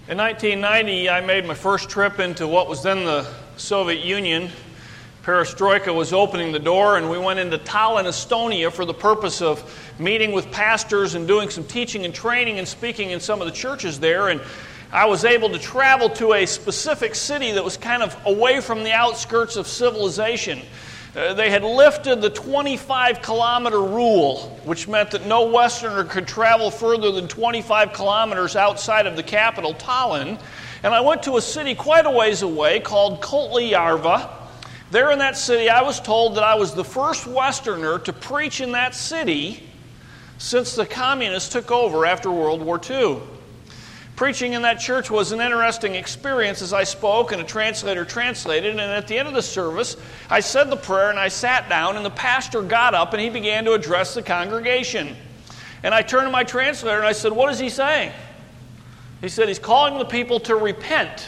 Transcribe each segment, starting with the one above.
In 1990, I made my first trip into what was then the Soviet Union. Perestroika was opening the door, and we went into Tallinn, Estonia, for the purpose of meeting with pastors and doing some teaching and training and speaking in some of the churches there. And I was able to travel to a specific city that was kind of away from the outskirts of civilization. They had lifted the 25-kilometer rule, which meant that no Westerner could travel further than 25 kilometers outside of the capital, Tallinn. And I went to a city quite a ways away called Kohtla-Järve. There in that city, I was told that I was the first Westerner to preach in that city since the communists took over after World War II. Preaching in that church was an interesting experience as I spoke and a translator translated, and at the end of the service, I said the prayer and I sat down, and the pastor got up and he began to address the congregation. And I turned to my translator and I said, "What is he saying?" He said, "He's calling the people to repent."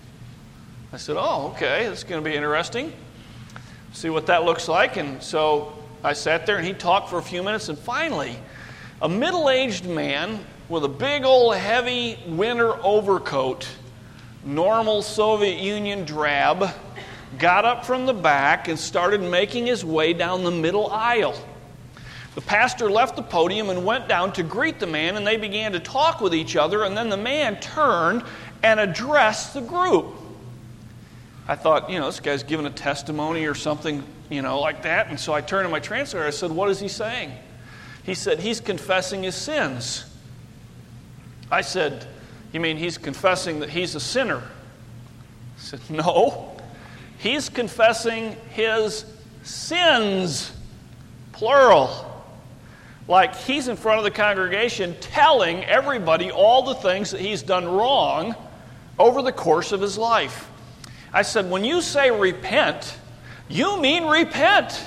I said, "Oh, okay, that's going to be interesting. See what that looks like." And so I sat there and he talked for a few minutes, and finally, a middle-aged man with a big old heavy winter overcoat, normal Soviet Union drab, got up from the back and started making his way down the middle aisle. The pastor left the podium and went down to greet the man, and they began to talk with each other, and then the man turned and addressed the group. I thought, this guy's giving a testimony or something, like that. And so I turned to my translator. I said, "What is he saying?" He said, "He's confessing his sins." I said, "You mean he's confessing that he's a sinner?" I said, "No, he's confessing his sins, plural. Like he's in front of the congregation telling everybody all the things that he's done wrong over the course of his life." I said, "When you say repent, you mean repent."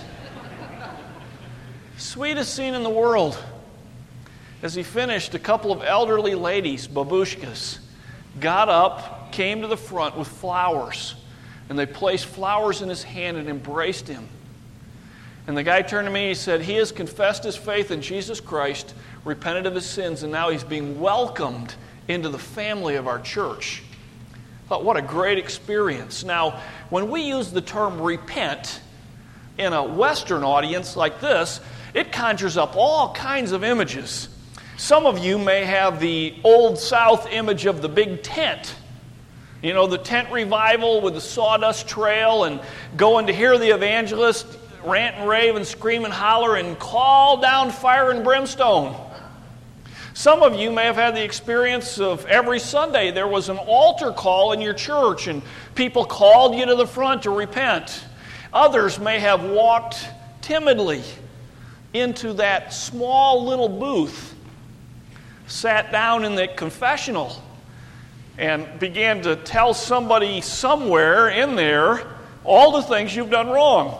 Sweetest scene in the world. As he finished, a couple of elderly ladies, babushkas, got up, came to the front with flowers, and they placed flowers in his hand and embraced him. And the guy turned to me and he said, "He has confessed his faith in Jesus Christ, repented of his sins, and now he's being welcomed into the family of our church." I thought, what a great experience. Now, when we use the term repent in a Western audience like this, it conjures up all kinds of images. Some of you may have the Old South image of the big tent. The tent revival with the sawdust trail and going to hear the evangelist rant and rave and scream and holler and call down fire and brimstone. Some of you may have had the experience of every Sunday there was an altar call in your church and people called you to the front to repent. Others may have walked timidly into that small little booth, sat down in the confessional, and began to tell somebody somewhere in there all the things you've done wrong.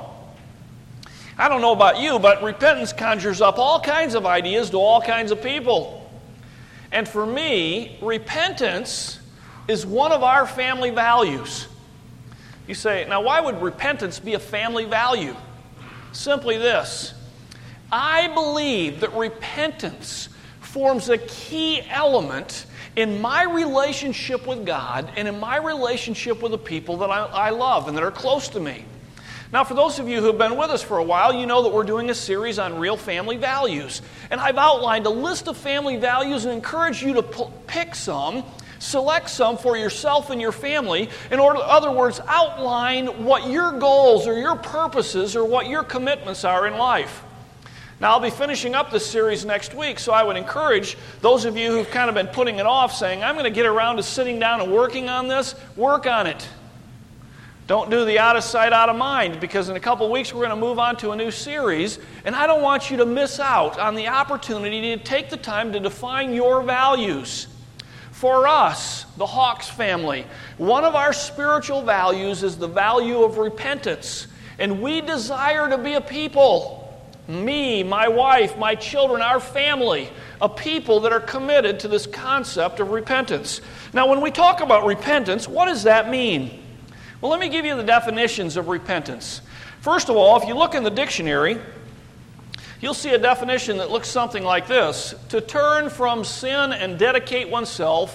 I don't know about you, but repentance conjures up all kinds of ideas to all kinds of people. And for me, repentance is one of our family values. You say, now why would repentance be a family value? Simply this. I believe that repentance forms a key element in my relationship with God and in my relationship with the people that I love and that are close to me. Now, for those of you who have been with us for a while, you know that we're doing a series on real family values. And I've outlined a list of family values and encourage you to pick some, select some for yourself and your family, in other words, outline what your goals or your purposes or what your commitments are in life. Now, I'll be finishing up this series next week, so I would encourage those of you who've kind of been putting it off, saying, "I'm going to get around to sitting down and working on this," work on it. Don't do the out of sight, out of mind, because in a couple weeks we're going to move on to a new series, and I don't want you to miss out on the opportunity to take the time to define your values. For us, the Hawks family, one of our spiritual values is the value of repentance, and we desire to be a people, me, my wife, my children, our family, a people that are committed to this concept of repentance. Now, when we talk about repentance, what does that mean? Well, let me give you the definitions of repentance. First of all, if you look in the dictionary, you'll see a definition that looks something like this: to turn from sin and dedicate oneself to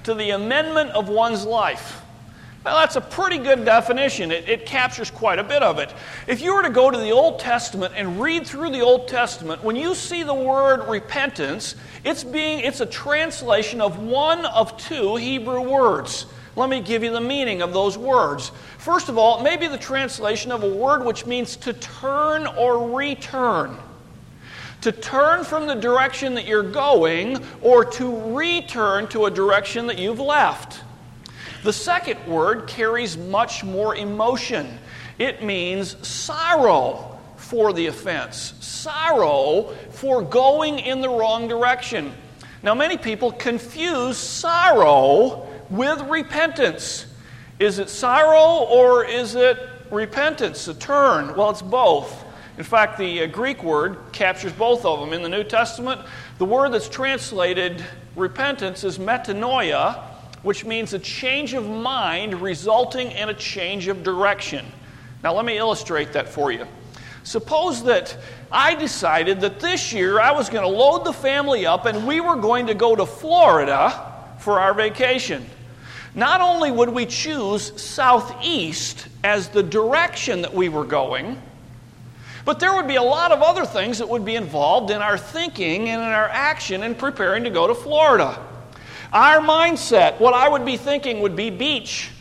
to the amendment of one's life. Well, that's a pretty good definition. It captures quite a bit of it. If you were to go to the Old Testament and read through the Old Testament, when you see the word repentance, it's a translation of one of two Hebrew words. Let me give you the meaning of those words. First of all, it may be the translation of a word which means to turn or return. To turn from the direction that you're going or to return to a direction that you've left. The second word carries much more emotion. It means sorrow for the offense. Sorrow for going in the wrong direction. Now, many people confuse sorrow with repentance. Is it sorrow or is it repentance, a turn? Well, it's both. In fact, the Greek word captures both of them. In the New Testament, the word that's translated repentance is metanoia, which means a change of mind resulting in a change of direction. Now, let me illustrate that for you. Suppose that I decided that this year I was going to load the family up and we were going to go to Florida for our vacation. Not only would we choose southeast as the direction that we were going, but there would be a lot of other things that would be involved in our thinking and in our action in preparing to go to Florida. Our mindset, what I would be thinking would be beach,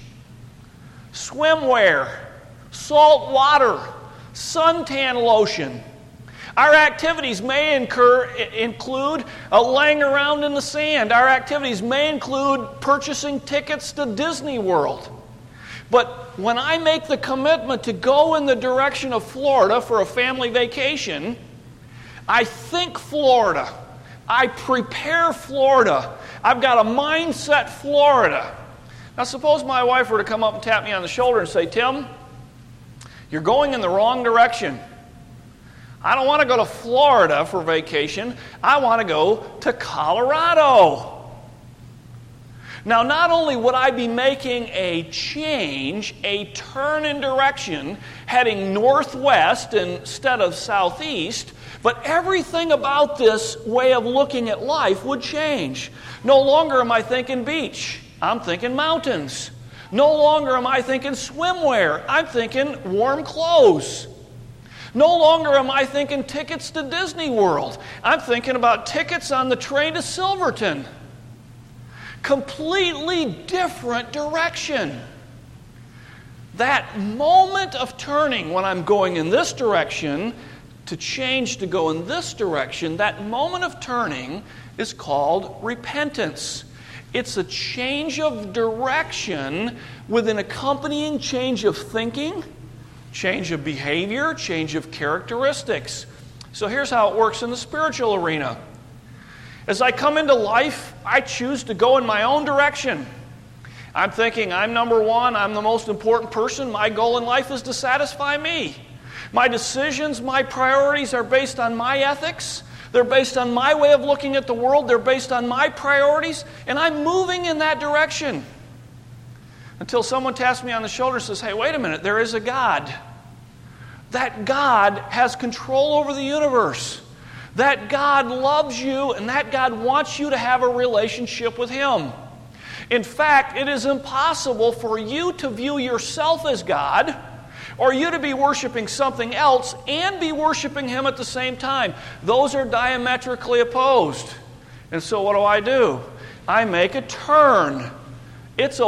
swimwear, salt water, suntan lotion. Our activities may include laying around in the sand. Our activities may include purchasing tickets to Disney World. But when I make the commitment to go in the direction of Florida for a family vacation, I think Florida. I prepare Florida. I've got a mindset Florida. Now suppose my wife were to come up and tap me on the shoulder and say, Tim, you're going in the wrong direction. I don't want to go to Florida for vacation. I want to go to Colorado. Now, not only would I be making a change, a turn in direction, heading northwest instead of southeast, but everything about this way of looking at life would change. No longer am I thinking beach. I'm thinking mountains. No longer am I thinking swimwear. I'm thinking warm clothes. No longer am I thinking tickets to Disney World. I'm thinking about tickets on the train to Silverton. Completely different direction. That moment of turning when I'm going in this direction to change to go in this direction, that moment of turning is called repentance. It's a change of direction with an accompanying change of thinking, change of behavior, change of characteristics. So here's how it works in the spiritual arena. As I come into life, I choose to go in my own direction. I'm thinking I'm number one, I'm the most important person, my goal in life is to satisfy me. My decisions, my priorities are based on my ethics, they're based on my way of looking at the world, they're based on my priorities, and I'm moving in that direction. Until someone taps me on the shoulder and says, hey, wait a minute, there is a God. That God has control over the universe. That God loves you and that God wants you to have a relationship with Him. In fact, it is impossible for you to view yourself as God or you to be worshiping something else and be worshiping Him at the same time. Those are diametrically opposed. And so what do? I make a turn. It's a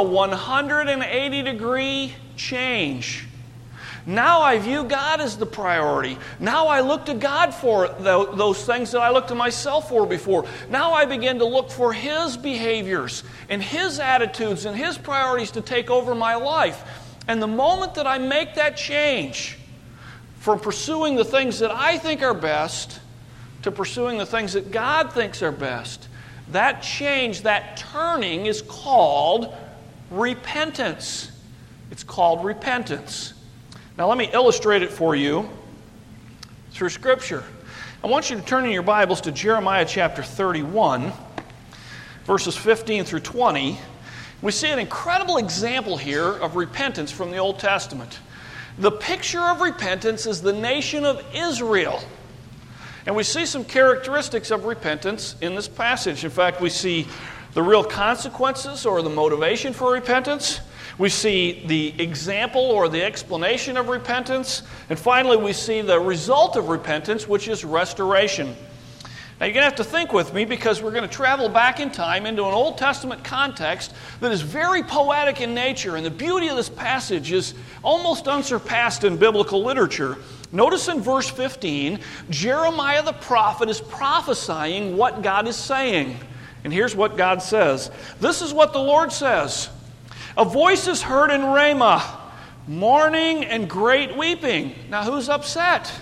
180-degree change. Now I view God as the priority. Now I look to God for those things that I looked to myself for before. Now I begin to look for His behaviors and His attitudes and His priorities to take over my life. And the moment that I make that change from pursuing the things that I think are best to pursuing the things that God thinks are best, that change, that turning is called repentance. It's called repentance. Now let me illustrate it for you through Scripture. I want you to turn in your Bibles to Jeremiah chapter 31, verses 15 through 20. We see an incredible example here of repentance from the Old Testament. The picture of repentance is the nation of Israel. And we see some characteristics of repentance in this passage. In fact, we see the real consequences or the motivation for repentance. We see the example or the explanation of repentance. And finally, we see the result of repentance, which is restoration. Now, you're going to have to think with me because we're going to travel back in time into an Old Testament context that is very poetic in nature. And the beauty of this passage is almost unsurpassed in biblical literature. Notice in verse 15, Jeremiah the prophet is prophesying what God is saying. And here's what God says. This is what the Lord says. A voice is heard in Ramah, mourning and great weeping. Now, who's upset?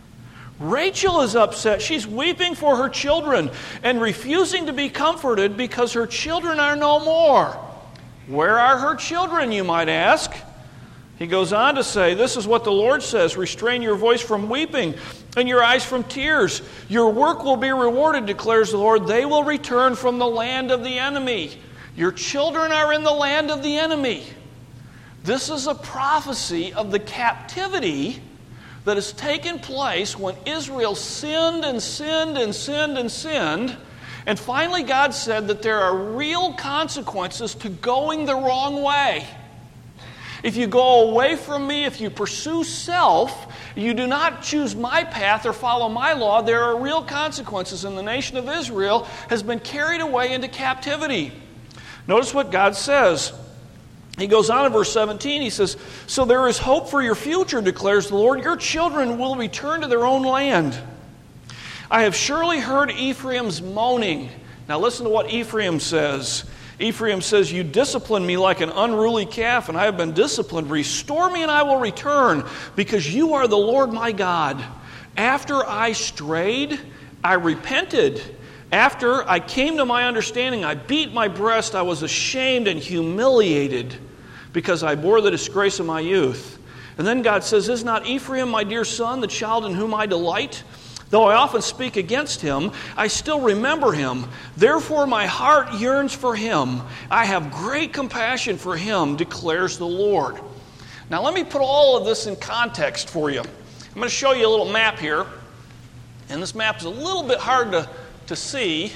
Rachel is upset. She's weeping for her children and refusing to be comforted because her children are no more. Where are her children, you might ask? He goes on to say, this is what the Lord says, restrain your voice from weeping and your eyes from tears. Your work will be rewarded, declares the Lord. They will return from the land of the enemy. Your children are in the land of the enemy. This is a prophecy of the captivity that has taken place when Israel sinned and sinned and sinned and sinned. And finally God said that there are real consequences to going the wrong way. If you go away from me, if you pursue self, you do not choose my path or follow my law, there are real consequences. And the nation of Israel has been carried away into captivity. Notice what God says. He goes on in verse 17, he says, so there is hope for your future, declares the Lord. Your children will return to their own land. I have surely heard Ephraim's moaning. Now listen to what Ephraim says. Ephraim says, you discipline me like an unruly calf, and I have been disciplined. Restore me and I will return, because you are the Lord my God. After I strayed, I repented. After I came to my understanding, I beat my breast. I was ashamed and humiliated because I bore the disgrace of my youth. And then God says, is not Ephraim my dear son, the child in whom I delight? Though I often speak against him, I still remember him. Therefore my heart yearns for him. I have great compassion for him, declares the Lord. Now let me put all of this in context for you. I'm going to show you a little map here. And this map is a little bit hard to see,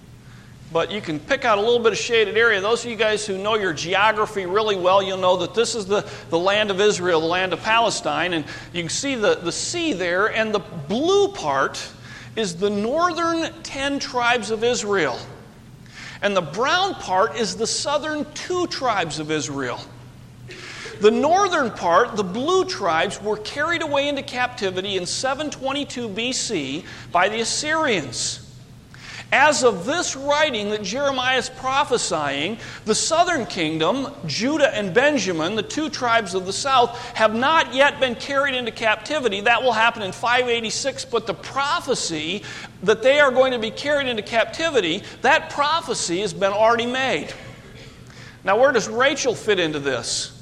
but you can pick out a little bit of shaded area. Those of you guys who know your geography really well, you'll know that this is the land of Israel, the land of Palestine, and you can see the sea there, and the blue part is the northern 10 tribes of Israel. And the brown part is the southern 2 tribes of Israel. The northern part, the blue tribes, were carried away into captivity in 722 BC by the Assyrians. As of this writing that Jeremiah is prophesying, the southern kingdom, Judah and Benjamin, the 2 tribes of the south, have not yet been carried into captivity. That will happen in 586, but the prophecy that they are going to be carried into captivity, that prophecy has been already made. Now, where does Rachel fit into this?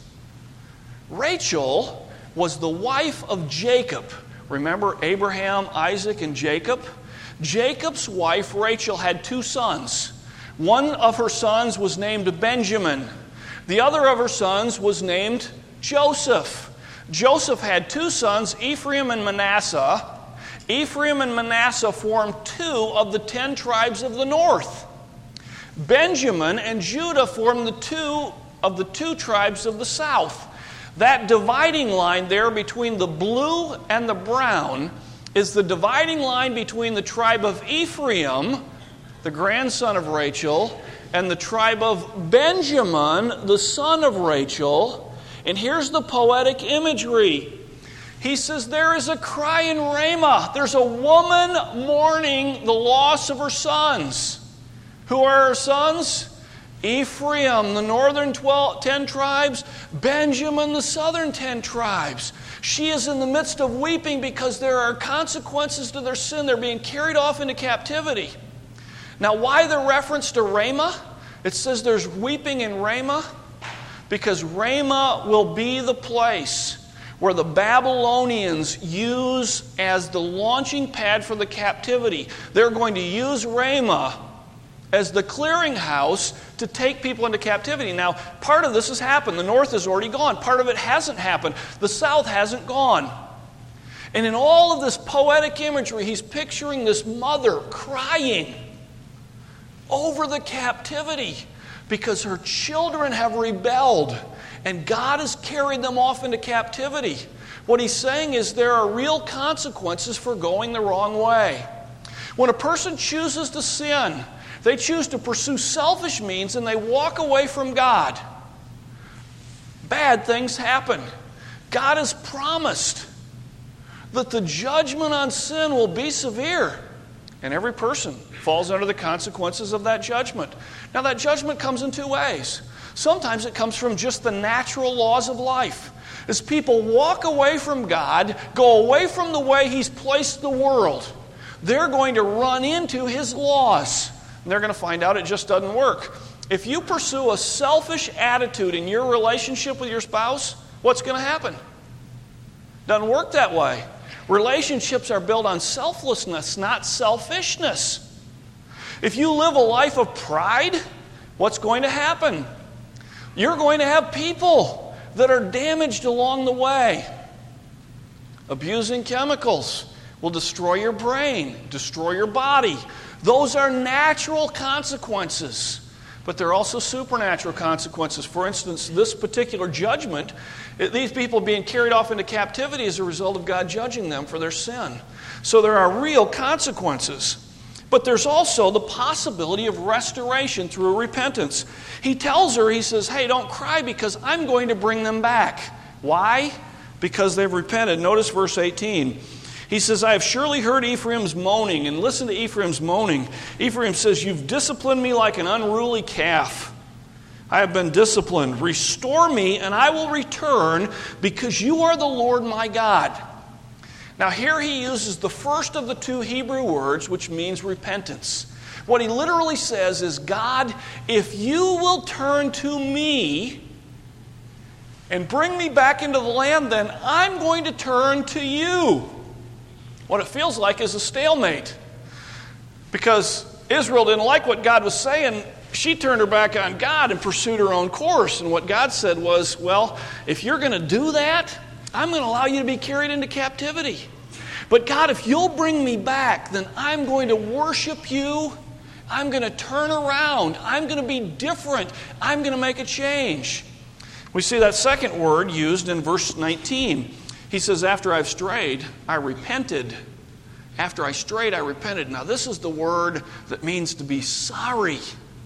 Rachel was the wife of Jacob. Remember Abraham, Isaac, and Jacob? Jacob's wife, Rachel, had 2 sons. One of her sons was named Benjamin. The other of her sons was named Joseph. Joseph had 2 sons, Ephraim and Manasseh. Ephraim and Manasseh formed 2 of the 10 tribes of the north. Benjamin and Judah formed the 2 of the 2 tribes of the south. That dividing line there between the blue and the brown is the dividing line between the tribe of Ephraim, the grandson of Rachel, and the tribe of Benjamin, the son of Rachel. And here's the poetic imagery. He says, there is a cry in Ramah. There's a woman mourning the loss of her sons. Who are her sons? Ephraim, the northern 10 tribes. Benjamin, the southern 10 tribes. She is in the midst of weeping because there are consequences to their sin. They're being carried off into captivity. Now, why the reference to Ramah? It says there's weeping in Ramah because Ramah will be the place where the Babylonians use as the launching pad for the captivity. They're going to use Ramah as the clearinghouse to take people into captivity. Now, part of this has happened. The north has already gone. Part of it hasn't happened. The south hasn't gone. And in all of this poetic imagery, he's picturing this mother crying over the captivity because her children have rebelled and God has carried them off into captivity. What he's saying is there are real consequences for going the wrong way. When a person chooses to sin, they choose to pursue selfish means and they walk away from God. Bad things happen. God has promised that the judgment on sin will be severe, and every person falls under the consequences of that judgment. Now, that judgment comes in two ways. Sometimes it comes from just the natural laws of life. As people walk away from God, go away from the way He's placed the world, they're going to run into His laws, and they're going to find out it just doesn't work. If you pursue a selfish attitude in your relationship with your spouse, what's going to happen? Doesn't work that way. Relationships are built on selflessness, not selfishness. If you live a life of pride, what's going to happen? You're going to have people that are damaged along the way. Abusing chemicals will destroy your brain, destroy your body. Those are natural consequences. But there are also supernatural consequences. For instance, this particular judgment, these people being carried off into captivity as a result of God judging them for their sin. So there are real consequences. But there's also the possibility of restoration through repentance. He tells her, he says, hey, don't cry because I'm going to bring them back. Why? Because they've repented. Notice verse 18. He says, I have surely heard Ephraim's moaning. And listen to Ephraim's moaning. Ephraim says, you've disciplined me like an unruly calf. I have been disciplined. Restore me, and I will return, because you are the Lord my God. Now here he uses the first of the two Hebrew words, which means repentance. What he literally says is, God, if you will turn to me and bring me back into the land, then I'm going to turn to you. What it feels like is a stalemate. Because Israel didn't like what God was saying, she turned her back on God and pursued her own course. And what God said was, well, if you're going to do that, I'm going to allow you to be carried into captivity. But God, if you'll bring me back, then I'm going to worship you. I'm going to turn around. I'm going to be different. I'm going to make a change. We see that second word used in verse 19. He says, after I've strayed, I repented. After I strayed, I repented. Now, this is the word that means to be sorry.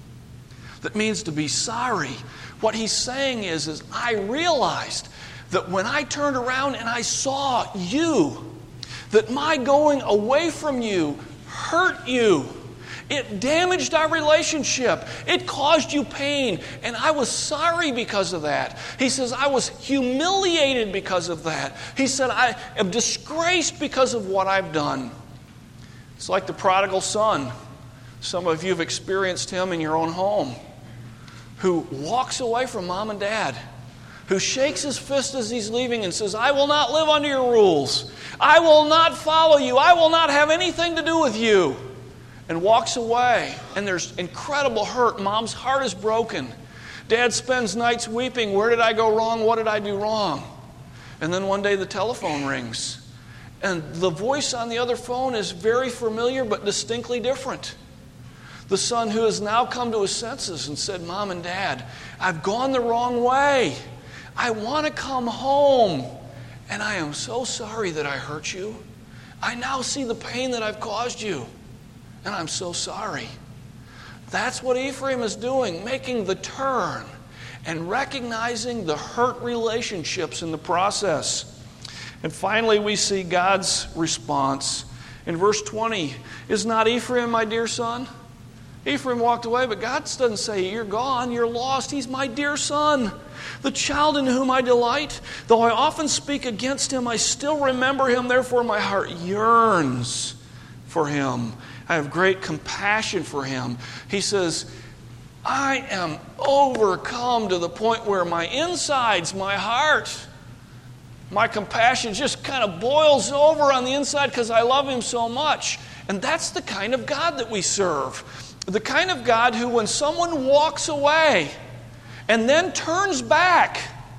That means to be sorry. What he's saying is I realized that when I turned around and I saw you, that my going away from you hurt you. It damaged our relationship. It caused you pain. And I was sorry because of that. He says, I was humiliated because of that. He said, I am disgraced because of what I've done. It's like the prodigal son. Some of you have experienced him in your own home, who walks away from mom and dad, who shakes his fist as he's leaving and says, I will not live under your rules. I will not follow you. I will not have anything to do with you. And walks away. And there's incredible hurt. Mom's heart is broken. Dad spends nights weeping. Where did I go wrong? What did I do wrong? And then one day the telephone rings. And the voice on the other phone is very familiar but distinctly different. The son who has now come to his senses and said, Mom and Dad, I've gone the wrong way. I want to come home. And I am so sorry that I hurt you. I now see the pain that I've caused you. And I'm so sorry. That's what Ephraim is doing, making the turn and recognizing the hurt relationships in the process. And finally, we see God's response. In verse 20, is not Ephraim my dear son? Ephraim walked away, but God doesn't say, you're gone, you're lost. He's my dear son, the child in whom I delight. Though I often speak against him, I still remember him. Therefore, my heart yearns for him. I have great compassion for him. He says, I am overcome to the point where my insides, my heart, my compassion just kind of boils over on the inside because I love him so much. And that's the kind of God that we serve. The kind of God who, when someone walks away and then turns back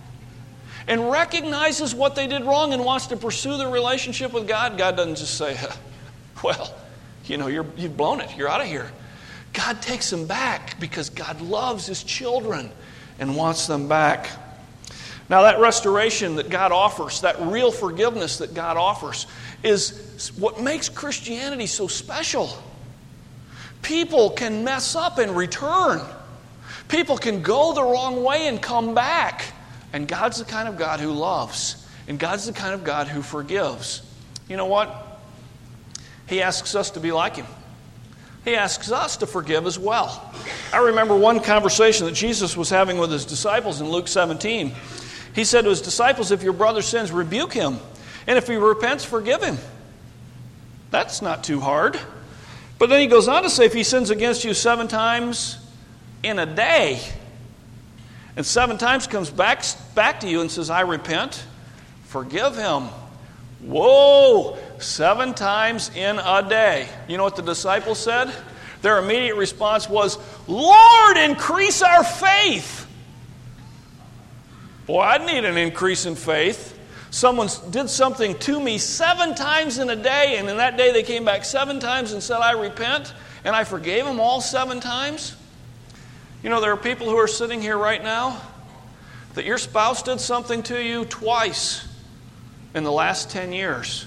and recognizes what they did wrong and wants to pursue the relationship with God, God doesn't just say, well, you know, you've blown it. You're out of here. God takes them back because God loves His children and wants them back. Now, that restoration that God offers, that real forgiveness that God offers, is what makes Christianity so special. People can mess up and return. People can go the wrong way and come back. And God's the kind of God who loves. And God's the kind of God who forgives. You know what? He asks us to be like Him. He asks us to forgive as well. I remember one conversation that Jesus was having with His disciples in Luke 17. He said to His disciples, if your brother sins, rebuke him. And if he repents, forgive him. That's not too hard. But then He goes on to say, if he sins against you 7 times in a day, and 7 times comes back to you and says, I repent, forgive him. Whoa, 7 times in a day. You know what the disciples said? Their immediate response was, Lord, increase our faith. Boy, I'd need an increase in faith. Someone did something to me 7 times in a day, and in that day they came back 7 times and said, I repent, and I forgave them all 7 times. You know, there are people who are sitting here right now that your spouse did something to you twice in the last 10 years.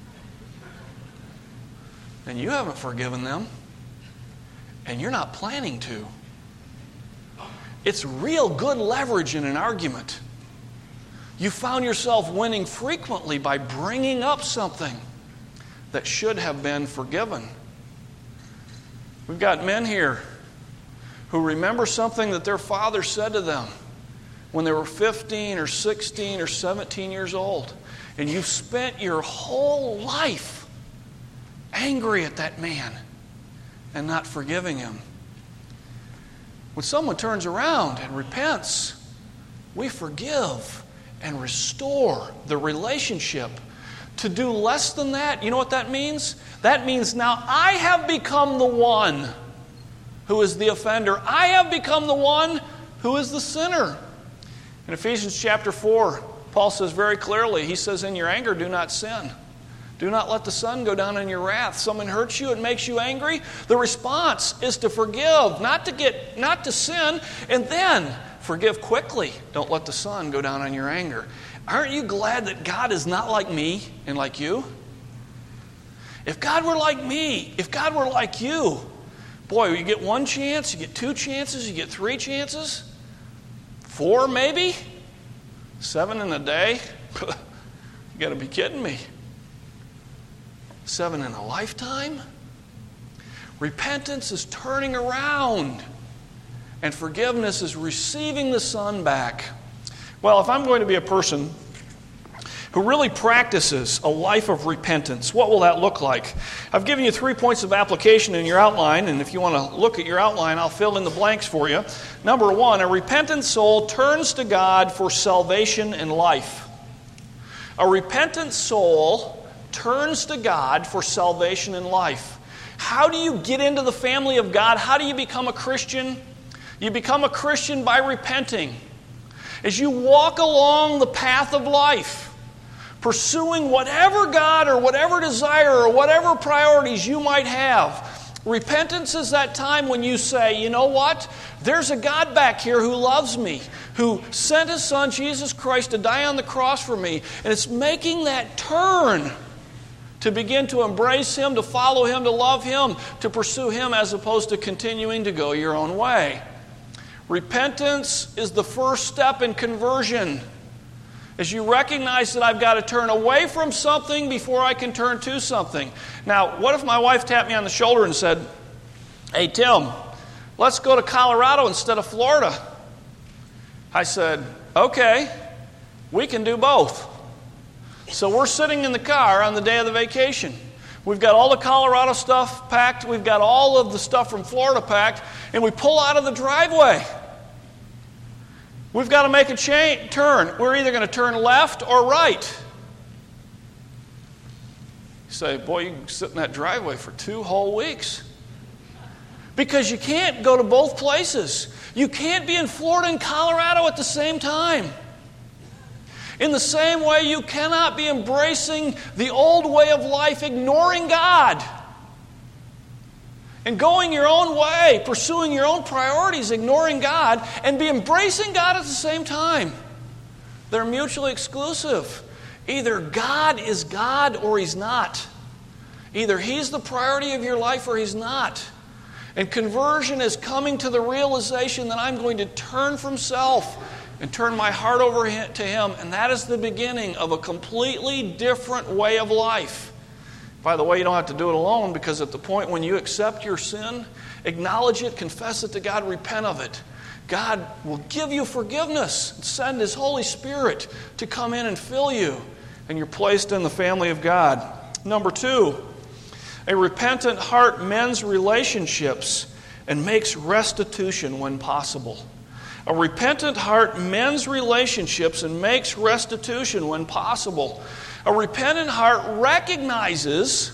And you haven't forgiven them. And you're not planning to. It's real good leverage in an argument. You found yourself winning frequently by bringing up something that should have been forgiven. We've got men here who remember something that their father said to them when they were 15 or 16 or 17 years old. And you've spent your whole life angry at that man and not forgiving him. When someone turns around and repents, we forgive and restore the relationship. To do less than that, you know what that means? That means now I have become the one who is the offender. I have become the one who is the sinner. In Ephesians chapter 4, Paul says very clearly, he says, in your anger, do not sin. Do not let the sun go down in your wrath. Someone hurts you, it makes you angry. The response is to forgive, not to sin, and then forgive quickly. Don't let the sun go down on your anger. Aren't you glad that God is not like me and like you? If God were like me, if God were like you, boy, you get 1 chance, you get 2 chances, you get 3 chances, 4 maybe, 7 in a day. You got to be kidding me. 7 in a lifetime? Repentance is turning around, and forgiveness is receiving the Son back. Well, if I'm going to be a person who really practices a life of repentance, what will that look like? I've given you 3 points of application in your outline, and if you want to look at your outline, I'll fill in the blanks for you. Number 1, a repentant soul turns to God for salvation and life. A repentant soul turns to God for salvation and life. How do you get into the family of God? How do you become a Christian? You become a Christian by repenting. As you walk along the path of life, pursuing whatever God or whatever desire or whatever priorities you might have, repentance is that time when you say, you know what? There's a God back here who loves me, who sent His Son, Jesus Christ, to die on the cross for me. And it's making that turn to begin to embrace Him, to follow Him, to love Him, to pursue Him, as opposed to continuing to go your own way. Repentance is the first step in conversion. As you recognize that I've got to turn away from something before I can turn to something. Now, what if my wife tapped me on the shoulder and said, hey, Tim, let's go to Colorado instead of Florida? I said, okay, we can do both. So we're sitting in the car on the day of the vacation. We've got all the Colorado stuff packed. We've got all of the stuff from Florida packed. And we pull out of the driveway. We've got to make a turn. We're either going to turn left or right. You say, boy, you can sit in that driveway for 2 whole weeks. Because you can't go to both places. You can't be in Florida and Colorado at the same time. In the same way, you cannot be embracing the old way of life, ignoring God, and going your own way, pursuing your own priorities, ignoring God, and be embracing God at the same time. They're mutually exclusive. Either God is God or He's not. Either He's the priority of your life or He's not. And conversion is coming to the realization that I'm going to turn from self and turn my heart over to Him. And that is the beginning of a completely different way of life. By the way, you don't have to do it alone, because at the point when you accept your sin, acknowledge it, confess it to God, repent of it, God will give you forgiveness and send His Holy Spirit to come in and fill you, and you're placed in the family of God. Number 2, a repentant heart mends relationships and makes restitution when possible. A repentant heart mends relationships and makes restitution when possible. A repentant heart recognizes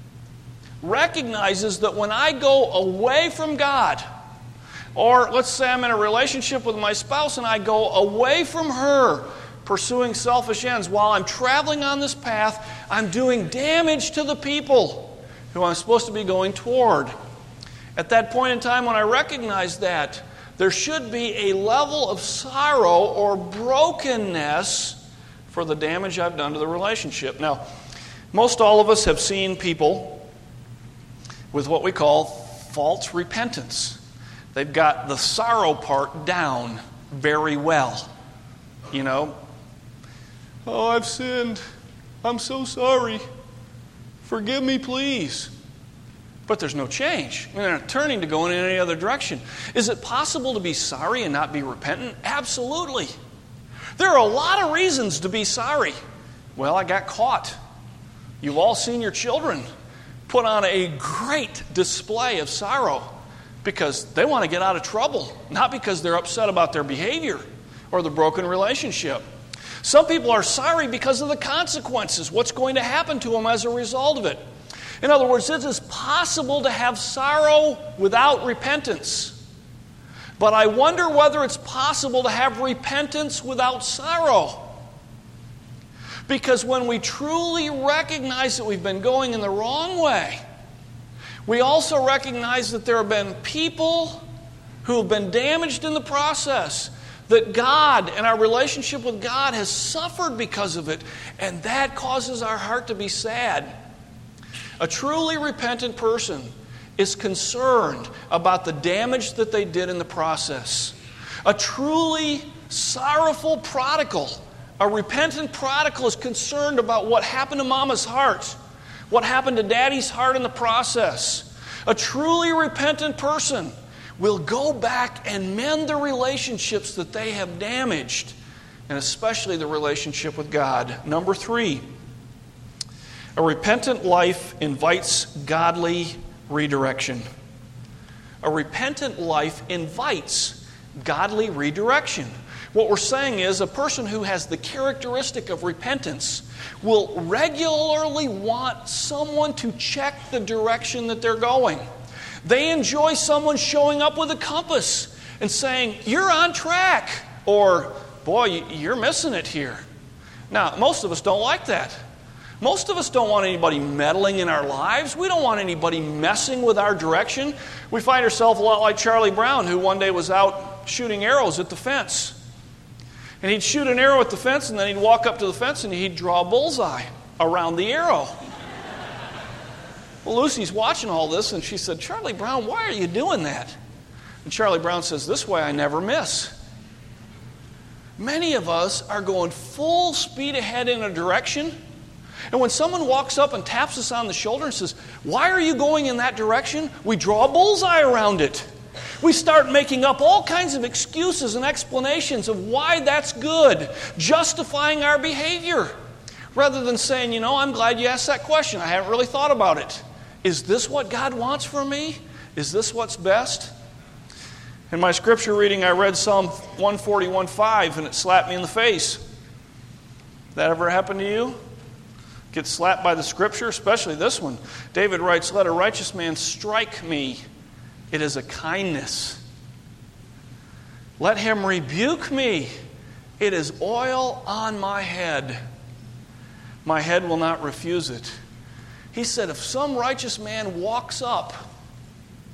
that when I go away from God, or let's say I'm in a relationship with my spouse and I go away from her, pursuing selfish ends, while I'm traveling on this path, I'm doing damage to the people who I'm supposed to be going toward. At that point in time, when I recognize that, there should be a level of sorrow or brokenness for the damage I've done to the relationship. Now, most all of us have seen people with what we call false repentance. They've got the sorrow part down very well. You know, oh, I've sinned. I'm so sorry. Forgive me, please. But there's no change. They're not turning to go in any other direction. Is it possible to be sorry and not be repentant? Absolutely. There are a lot of reasons to be sorry. Well, I got caught. You've all seen your children put on a great display of sorrow because they want to get out of trouble, not because they're upset about their behavior or the broken relationship. Some people are sorry because of the consequences, what's going to happen to them as a result of it. In other words, it is possible to have sorrow without repentance. But I wonder whether it's possible to have repentance without sorrow. Because when we truly recognize that we've been going in the wrong way, we also recognize that there have been people who have been damaged in the process, that God and our relationship with God has suffered because of it, and that causes our heart to be sad. A truly repentant person is concerned about the damage that they did in the process. A truly sorrowful prodigal, a repentant prodigal, is concerned about what happened to mama's heart, what happened to daddy's heart in the process. A truly repentant person will go back and mend the relationships that they have damaged, and especially the relationship with God. Number 3, a repentant life invites godly redirection. A repentant life invites godly redirection. What we're saying is a person who has the characteristic of repentance will regularly want someone to check the direction that they're going. They enjoy someone showing up with a compass and saying, "You're on track," or, "Boy, you're missing it here." Now, most of us don't like that. Most of us don't want anybody meddling in our lives. We don't want anybody messing with our direction. We find ourselves a lot like Charlie Brown, who one day was out shooting arrows at the fence. And he'd shoot an arrow at the fence, and then he'd walk up to the fence and he'd draw a bullseye around the arrow. Well, Lucy's watching all this, and she said, "Charlie Brown, why are you doing that?" And Charlie Brown says, "This way I never miss." Many of us are going full speed ahead in a direction, and when someone walks up and taps us on the shoulder and says, "Why are you going in that direction?" we draw a bullseye around it. We start making up all kinds of excuses and explanations of why that's good, justifying our behavior, rather than saying, "I'm glad you asked that question. I haven't really thought about it. Is this what God wants from me? Is this what's best?" In my scripture reading, I read Psalm 141:5, and it slapped me in the face. That ever happened to you? Get slapped by the scripture, especially this one. David writes, "Let a righteous man strike me. It is a kindness. Let him rebuke me. It is oil on my head. My head will not refuse it." He said, if some righteous man walks up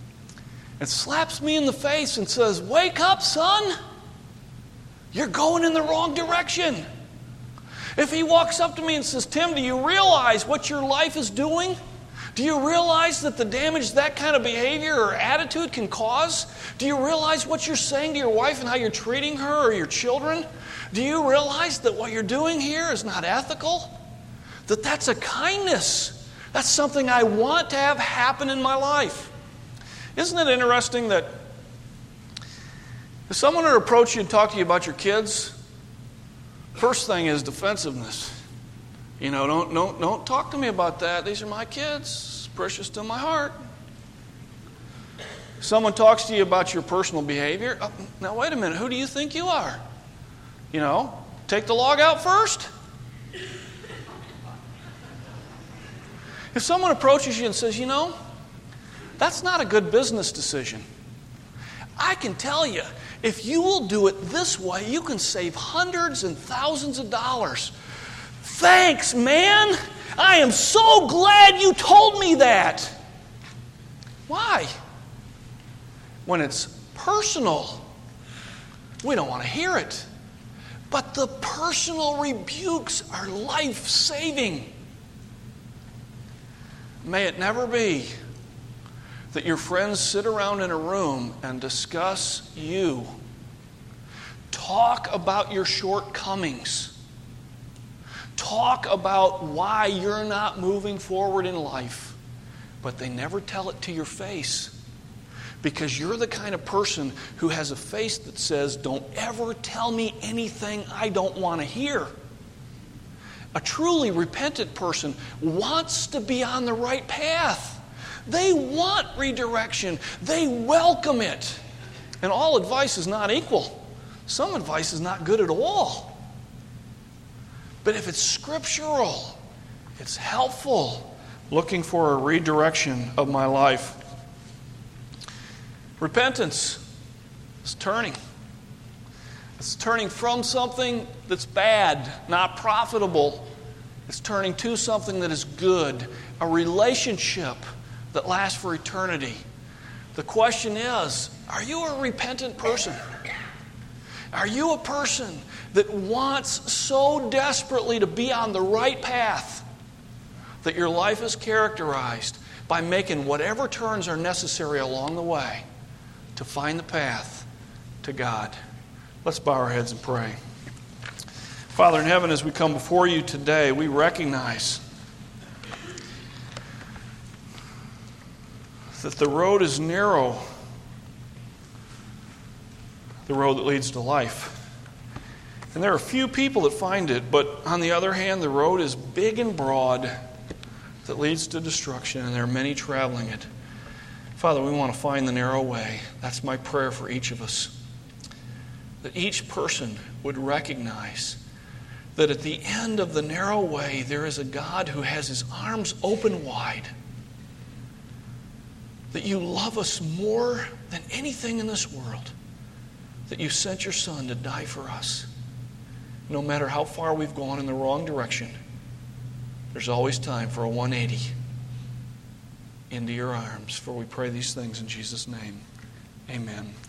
and slaps me in the face and says, "Wake up, son. You're going in the wrong direction." If he walks up to me and says, "Tim, do you realize what your life is doing? Do you realize that the damage that kind of behavior or attitude can cause? Do you realize what you're saying to your wife and how you're treating her or your children? Do you realize that what you're doing here is not ethical? That that's a kindness. That's something I want to have happen in my life." Isn't it interesting that if someone were to approach you and talk to you about your kids, first thing is defensiveness. Don't talk to me about that. These are my kids, precious to my heart. Someone talks to you about your personal behavior. Oh, now, wait a minute. Who do you think you are? Take the log out first. If someone approaches you and says, that's not a good business decision. I can tell you, if you will do it this way, you can save hundreds and thousands of dollars. Thanks, man. I am so glad you told me that. Why? When it's personal, we don't want to hear it. But the personal rebukes are life-saving. May it never be that your friends sit around in a room and discuss you. Talk about your shortcomings. Talk about why you're not moving forward in life, but they never tell it to your face. Because you're the kind of person who has a face that says, "Don't ever tell me anything I don't want to hear." A truly repentant person wants to be on the right path. They want redirection. They welcome it. And all advice is not equal. Some advice is not good at all. But if it's scriptural, it's helpful, looking for a redirection of my life. Repentance is turning. It's turning from something that's bad, not profitable. It's turning to something that is good, a relationship that lasts for eternity. The question is, are you a repentant person? Are you a person that wants so desperately to be on the right path that your life is characterized by making whatever turns are necessary along the way to find the path to God? Let's bow our heads and pray. Father in heaven, as we come before you today, we recognize that the road is narrow, the road that leads to life. And there are few people that find it, but on the other hand, the road is big and broad that leads to destruction, and there are many traveling it. Father, we want to find the narrow way. That's my prayer for each of us. That each person would recognize that at the end of the narrow way, there is a God who has his arms open wide. That you love us more than anything in this world. That you sent your Son to die for us. No matter how far we've gone in the wrong direction, there's always time for a 180 into your arms. For we pray these things in Jesus' name. Amen.